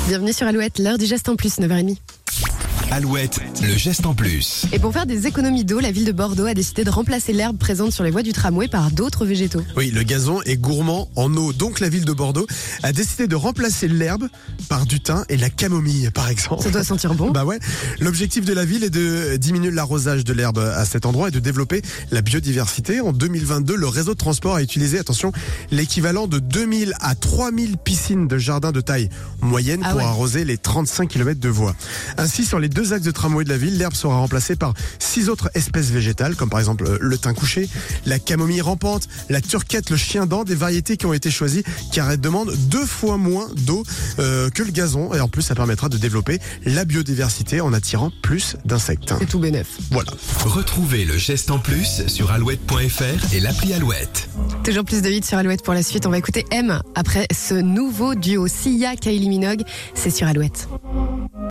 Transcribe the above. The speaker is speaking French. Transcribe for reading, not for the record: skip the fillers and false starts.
Bienvenue sur Alouette, l'heure du geste en plus, 9h30. Alouette, le geste en plus. Et pour faire des économies d'eau, la ville de Bordeaux a décidé de remplacer l'herbe présente sur les voies du tramway par d'autres végétaux. Oui, le gazon est gourmand en eau, donc la ville de Bordeaux a décidé de remplacer l'herbe par du thym et la camomille, par exemple. Ça doit sentir bon. Bah ouais. L'objectif de la ville est de diminuer l'arrosage de l'herbe à cet endroit et de développer la biodiversité. En 2022, le réseau de transport a utilisé, attention, l'équivalent de 2000 à 3000 piscines de jardin de taille moyenne pour arroser les 35 km de voies. Ainsi, sur les deux axes de tramway de la ville, l'herbe sera remplacée par 6 autres espèces végétales, comme par exemple le thym couché, la camomille rampante, la turquette, le chien-dent, des variétés qui ont été choisies car elles demandent 2 fois moins d'eau que le gazon. Et en plus, ça permettra de développer la biodiversité en attirant plus d'insectes. C'est tout bénef. Voilà. Retrouvez le geste en plus sur alouette.fr et l'appli Alouette. Toujours plus de hits sur Alouette pour la suite. On va écouter M après ce nouveau duo Sia, Kylie Minogue. C'est sur Alouette.